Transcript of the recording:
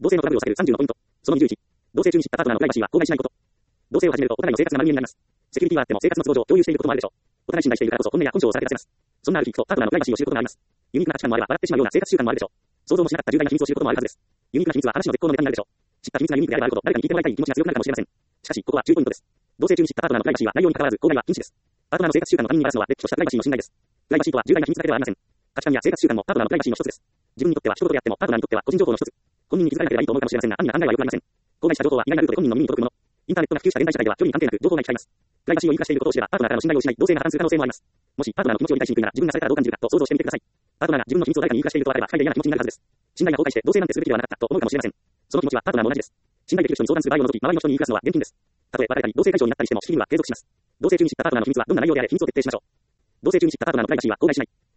同性のトラブルを避ける30のポイント。その21。同性中に知ったパートナーのプライバシーは公害しないこと。同性を始めるとお互いの生活が丸見えになります。セキュリティはあっても生活の都合上共有していることもあるでしょう。お互い信頼しているからこそ本音や根性をさらけ出せます。そんなある日とパートナーのプライバシーを知ることがあります。ユニークな価値観もあれば笑ってしまうような生活習慣もあるでしょう。想像もしなかった重大な秘密を知ることもあるはずです。ユニークな秘密は話の絶好のネタになるでしょう。知った秘密がユニークであればあるほど誰かに聞いてもらいたい気持ちが強くなるかもしれません。しかし、ここは注意ポイントです。同性中に知ったパートナーのプライバシーは内容に関わらず公害は禁止です。パートナーの生活習慣の他人にばらすのはれっきとしたプライバシーの侵害です。プライバシーとは重大な秘密だけではありません。価値観や生活習慣もパートナーのプライバシーの一つです。自分にとっては一言であってもパートナーにとっては個人情報の一つ。本人に気づかれなければいいと思うかもしれませんが、暗には考えはよくありません。公開した情報は意外なルートで本人の耳に届くもの。インターネットが普及した現代社会では距離に関係なく情報が行き交います。プライバシーを隠蔽していることを知ればパートナーからの信頼を失い同性が破綻する可能性もあります。もしパートナーの気持ちを理解しにくいなら自分がされたらどう感じるかと想像してみてください。パートナーが自分の秘密を誰かに言い聞かせていることがあれば不快で嫌な気持ちになるはずです。信頼が崩壊して同性なんてするべきではなかったと思うかもしれません。その気持ちはパートナーも同じです。信頼できる人に相談する場合を除き周りの人に言い聞かすのは厳禁です。たとえ別れたり同性解消になったりしても式には継続します。同性中に知ったパートナーの秘密はどんな内容であれ秘密を徹底しましょう。同性中に知ったパートナーのプライバシーは公開しない。